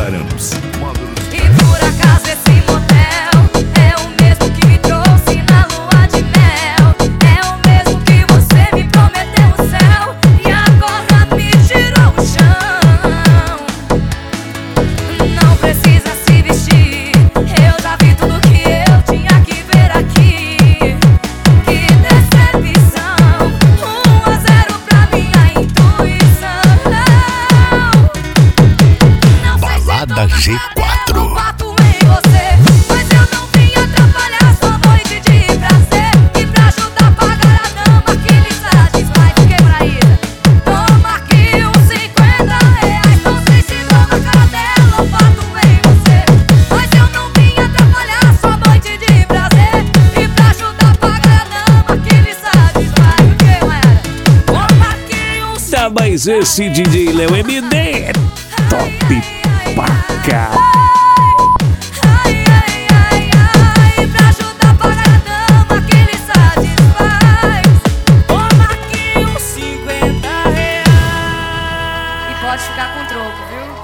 Módulos. E por acaso esse motel é o mesmo que me trouxe na lua de mel. É o mesmo que você me prometeu o céu e agora me tirou o chão. Não precisa se vestir, eu já vi tudo que eu tinha que ver aqui. Que decepção, 1-0 pra minha intuição. Não sei se Balada G4. eu bato em você, mas eu não vim atrapalhar sua noite de prazer. E pra ajudar a pagar a dama que lhe satisfaz, fiquei braída. Toma aqui uns R$50. Não sei se dou na cara dela ou bato em você, mas eu não vim atrapalhar sua noite de prazer. E pra ajudar a pagar a dama que lhe satisfaz, fiquei braída. Toma aqui uns Tá, mas esse DJ Léo MD é top pra cá. Ai, ai, ai, ai, pra ajudar a pagar a dama que lhe satisfaz. Toma aqui uns R$50. E pode ficar com troco, viu?